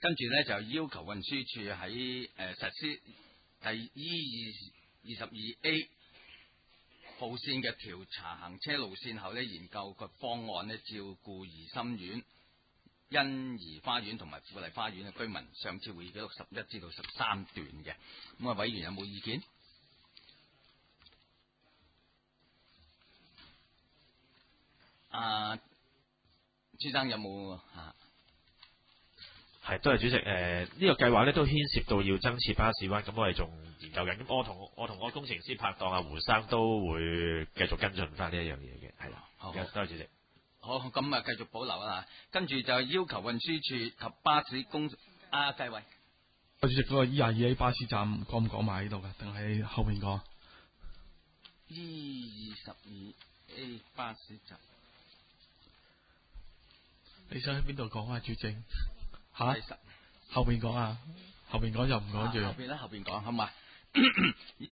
跟住咧就要求運輸署喺實施第 E22A 號線嘅調查行車路線後咧，研究個方案咧，照顧怡心苑、欣怡花園同埋富麗花園嘅居民上次會議記錄11至到13段嘅。咁啊，委員有冇意見？朱生有冇啊？ 係，多謝主席。呢個計劃咧都牽涉到要增設巴士灣，咁我哋仲研究緊。咁我同我工程師拍檔阿胡生都會繼續跟進翻呢一樣嘢嘅。係啦，好，多謝主席。 好，咁啊繼續保留啊。跟住就要求運輸署及巴士公繼偉。 主席，嗰個 E22A 巴士站講唔講埋喺度㗎？定係後面講 ？E22A 巴士站。 你想喺邊度講啊，主席？後邊講啊，後邊講就唔講住。 後邊講好嘛？